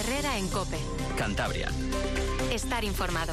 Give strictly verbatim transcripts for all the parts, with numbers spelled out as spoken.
Herrera en COPE. Cantabria. Estar informado.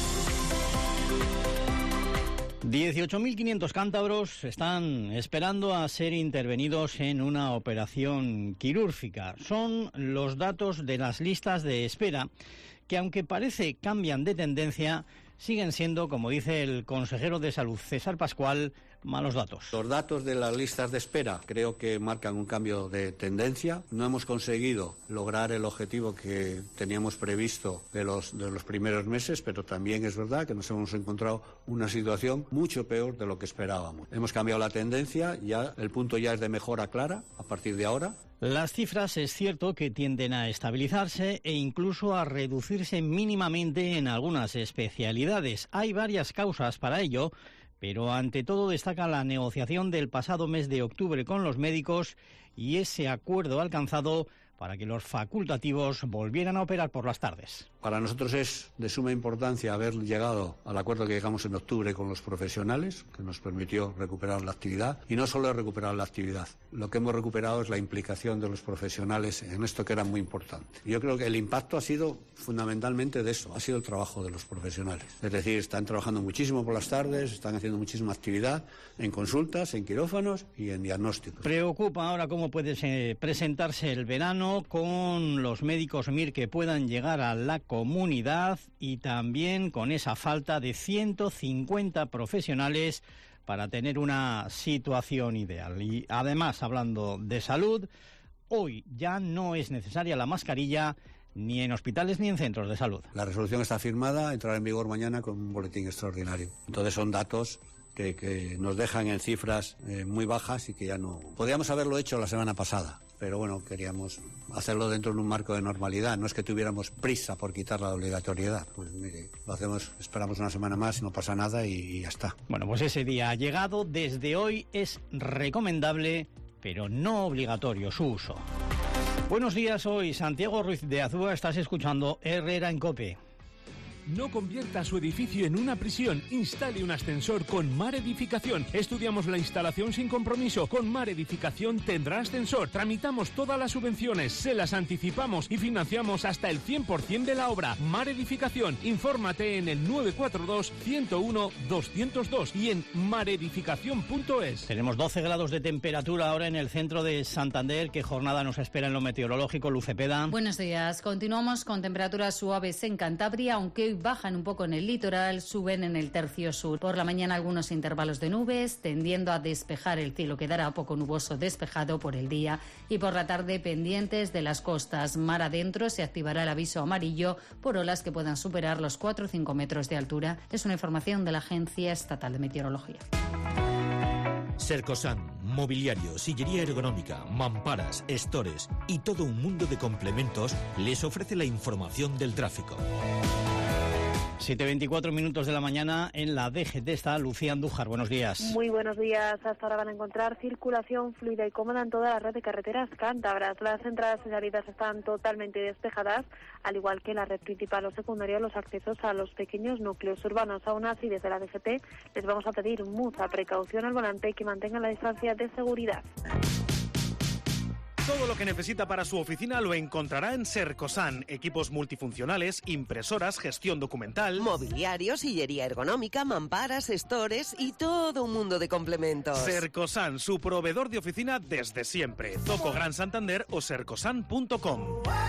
dieciocho mil quinientos cántabros están esperando a ser intervenidos en una operación quirúrgica. Son los datos de las listas de espera que, aunque parece cambian de tendencia, siguen siendo, como dice el consejero de Salud, César Pascual, malos datos. Los datos de las listas de espera creo que marcan un cambio de tendencia. No hemos conseguido lograr el objetivo que teníamos previsto de los, de los primeros meses, pero también es verdad que nos hemos encontrado una situación mucho peor de lo que esperábamos. Hemos cambiado la tendencia, ya el punto ya es de mejora clara a partir de ahora. Las cifras es cierto que tienden a estabilizarse e incluso a reducirse mínimamente en algunas especialidades. Hay varias causas para ello, pero ante todo destaca la negociación del pasado mes de octubre con los médicos y ese acuerdo alcanzado para que los facultativos volvieran a operar por las tardes. Para nosotros es de suma importancia haber llegado al acuerdo que llegamos en octubre con los profesionales, que nos permitió recuperar la actividad, y no solo recuperar la actividad. Lo que hemos recuperado es la implicación de los profesionales en esto que era muy importante. Yo creo que el impacto ha sido fundamentalmente de eso, ha sido el trabajo de los profesionales. Es decir, están trabajando muchísimo por las tardes, están haciendo muchísima actividad en consultas, en quirófanos y en diagnósticos. Preocupa ahora cómo puede eh, presentarse el verano con los médicos M I R que puedan llegar a la comunidad y también con esa falta de ciento cincuenta profesionales para tener una situación ideal. Y además, hablando de salud, hoy ya no es necesaria la mascarilla ni en hospitales ni en centros de salud. La resolución está firmada, entrará en vigor mañana con un boletín extraordinario. Entonces son datos que, que nos dejan en cifras eh, muy bajas y que ya no... Podríamos haberlo hecho la semana pasada, pero bueno, queríamos hacerlo dentro de un marco de normalidad. No es que tuviéramos prisa por quitar la obligatoriedad. Pues mire, lo hacemos, esperamos una semana más y no pasa nada y, y ya está. Bueno, pues ese día ha llegado. Desde hoy es recomendable, pero no obligatorio su uso. Buenos días, hoy Santiago Ruiz de Azúa, estás escuchando Herrera en COPE. No convierta su edificio en una prisión. Instale un ascensor con Mar Edificación. Estudiamos la instalación sin compromiso. Con Mar Edificación tendrá ascensor. Tramitamos todas las subvenciones, se las anticipamos y financiamos hasta el cien por ciento de la obra. Mar Edificación. Infórmate en el nueve cuatro dos, ciento uno, doscientos dos y en maredificación punto es. Tenemos doce grados de temperatura ahora en el centro de Santander. ¿Qué jornada nos espera en lo meteorológico, Luz Cepeda? Buenos días. Continuamos con temperaturas suaves en Cantabria, aunque hoy bajan un poco en el litoral, suben en el tercio sur. Por la mañana algunos intervalos de nubes, tendiendo a despejar el cielo, quedará poco nuboso despejado por el día, y por la tarde pendientes de las costas. Mar adentro se activará el aviso amarillo por olas que puedan superar los cuatro o cinco metros de altura. Es una información de la Agencia Estatal de Meteorología. Sercosan, mobiliario, sillería ergonómica, mamparas, estores y todo un mundo de complementos les ofrece la información del tráfico. siete veinticuatro minutos de la mañana en la D G T está Lucía Andújar. Buenos días. Muy buenos días. Hasta ahora van a encontrar circulación fluida y cómoda en toda la red de carreteras cántabras. Las entradas y salidas están totalmente despejadas, al igual que la red principal o secundaria, los accesos a los pequeños núcleos urbanos. Aún así, desde la D G T les vamos a pedir mucha precaución al volante y que mantengan la distancia de seguridad. Todo lo que necesita para su oficina lo encontrará en Sercosan. Equipos multifuncionales, impresoras, gestión documental, mobiliario, sillería ergonómica, mamparas, stores y todo un mundo de complementos. Sercosan, su proveedor de oficina desde siempre. Zoco Gran Santander o sercosan punto com.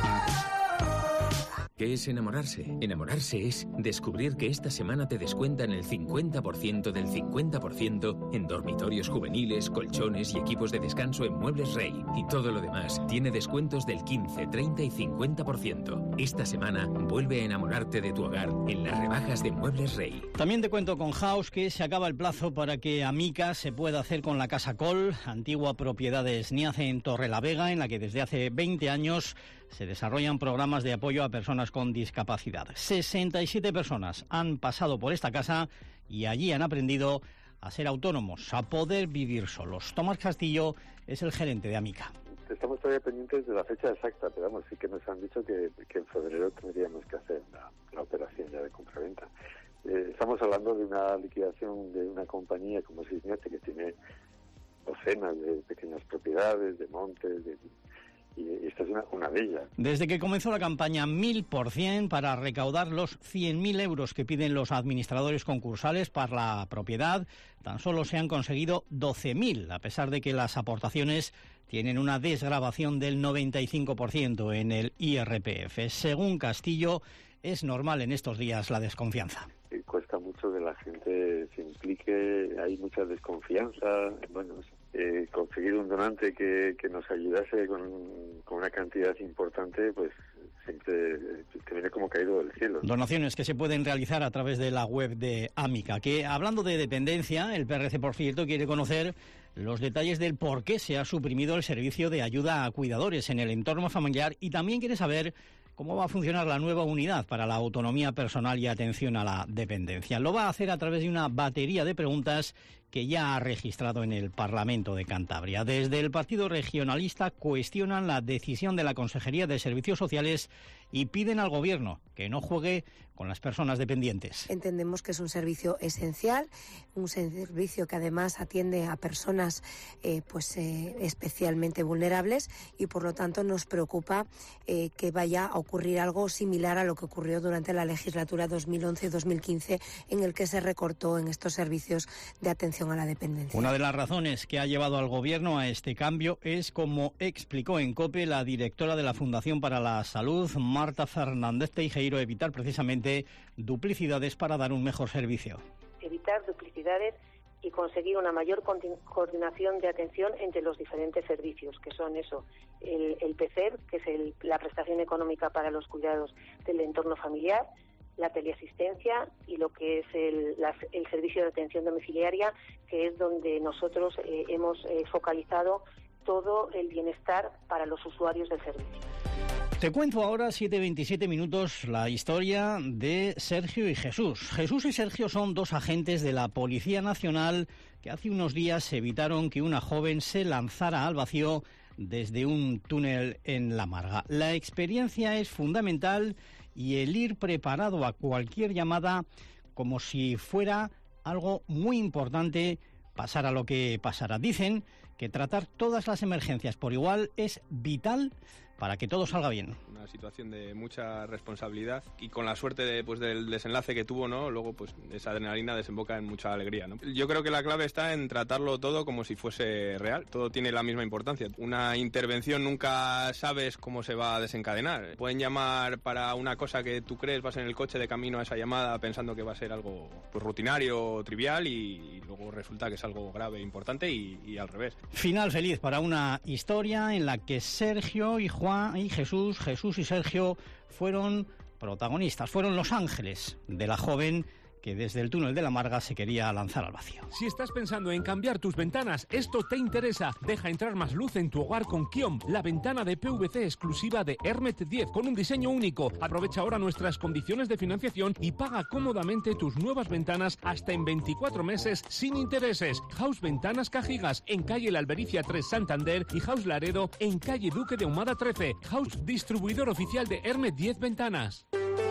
¿Qué es enamorarse? Enamorarse es descubrir que esta semana te descuentan el cincuenta por ciento del cincuenta por ciento en dormitorios juveniles, colchones y equipos de descanso en Muebles Rey. Y todo lo demás tiene descuentos del quince, treinta y cincuenta por ciento. Esta semana vuelve a enamorarte de tu hogar en las rebajas de Muebles Rey. También te cuento con House que se acaba el plazo para que Amica se pueda hacer con la Casa Col, antigua propiedad de SNIACE en Torrelavega, en la que desde hace veinte años se desarrollan programas de apoyo a personas con discapacidad. sesenta y siete personas han pasado por esta casa y allí han aprendido a ser autónomos, a poder vivir solos. Tomás Castillo es el gerente de Amica. Estamos todavía pendientes de la fecha exacta, pero vamos, sí que nos han dicho que, que en febrero tendríamos que hacer la, la operación ya de compraventa. Eh, estamos hablando de una liquidación de una compañía como SNIACE que tiene docenas de pequeñas propiedades, de montes, de... y esta es una, una de ellas. Desde que comenzó la campaña mil por cien para recaudar los cien mil euros que piden los administradores concursales para la propiedad, tan solo se han conseguido doce mil, a pesar de que las aportaciones tienen una desgravación del noventa y cinco por ciento en el I R P F. Según Castillo, es normal en estos días la desconfianza. Cuesta mucho que la gente se implique, hay mucha desconfianza. Bueno, eh, conseguir un donante que, que nos ayudase con, con una cantidad importante, pues siempre te viene como caído del cielo. Donaciones que se pueden realizar a través de la web de Amica, que hablando de dependencia, el P R C, por cierto, quiere conocer los detalles del por qué se ha suprimido el servicio de ayuda a cuidadores en el entorno familiar y también quiere saber cómo va a funcionar la nueva unidad para la autonomía personal y atención a la dependencia. Lo va a hacer a través de una batería de preguntas que ya ha registrado en el Parlamento de Cantabria. Desde el Partido Regionalista cuestionan la decisión de la Consejería de Servicios Sociales y piden al Gobierno que no juegue con las personas dependientes. Entendemos que es un servicio esencial, un servicio que además atiende a personas eh, pues eh, especialmente vulnerables y por lo tanto nos preocupa eh, que vaya a ocurrir algo similar a lo que ocurrió durante la legislatura dos mil once dos mil quince, en el que se recortó en estos servicios de atención a la dependencia. Una de las razones que ha llevado al Gobierno a este cambio es, como explicó en COPE la directora de la Fundación para la Salud, Marta Fernández Teijeiro, evitar precisamente duplicidades para dar un mejor servicio. Evitar duplicidades y conseguir una mayor coordinación de atención entre los diferentes servicios, que son eso, el, el P C E R, que es el, la prestación económica para los cuidados del entorno familiar, la teleasistencia y lo que es el, la, el servicio de atención domiciliaria, que es donde nosotros eh, hemos eh, focalizado todo el bienestar para los usuarios del servicio. Te cuento ahora, siete veintisiete minutos, la historia de Sergio y Jesús. Jesús y Sergio son dos agentes de la Policía Nacional que hace unos días evitaron que una joven se lanzara al vacío desde un túnel en La Marga. La experiencia es fundamental y el ir preparado a cualquier llamada como si fuera algo muy importante, pasara lo que pasara. Dicen que tratar todas las emergencias por igual es vital para que todo salga bien. Una situación de mucha responsabilidad y con la suerte de, pues, del desenlace que tuvo, ¿no? Luego pues esa adrenalina desemboca en mucha alegría, ¿no? Yo creo que la clave está en tratarlo todo como si fuese real. Todo tiene la misma importancia. Una intervención nunca sabes cómo se va a desencadenar. Pueden llamar para una cosa que tú crees, vas en el coche de camino a esa llamada pensando que va a ser algo pues, rutinario o trivial y, y luego resulta que es algo grave e importante y, y al revés. Final feliz para una historia en la que Sergio y Juan y Jesús, Jesús y Sergio fueron protagonistas, fueron los ángeles de la joven que desde el túnel de La Marga se quería lanzar al vacío. Si estás pensando en cambiar tus ventanas, esto te interesa. Deja entrar más luz en tu hogar con Kiom, la ventana de P V C exclusiva de Hermet diez con un diseño único. Aprovecha ahora nuestras condiciones de financiación y paga cómodamente tus nuevas ventanas hasta en veinticuatro meses sin intereses. House Ventanas Cajigas en calle La Albericia tres Santander y House Laredo en calle Duque de Ahumada trece. House, distribuidor oficial de Hermet diez Ventanas.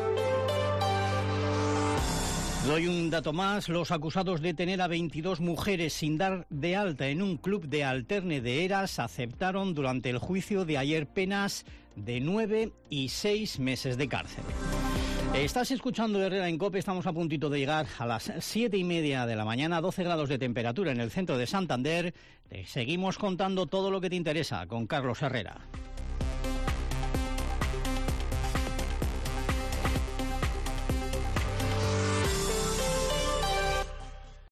Doy un dato más. Los acusados de tener a veintidós mujeres sin dar de alta en un club de alterne de Eras aceptaron durante el juicio de ayer penas de nueve y seis meses de cárcel. Estás escuchando Herrera en COPE, estamos a puntito de llegar a las siete y media de la mañana, doce grados de temperatura en el centro de Santander. Te seguimos contando todo lo que te interesa con Carlos Herrera.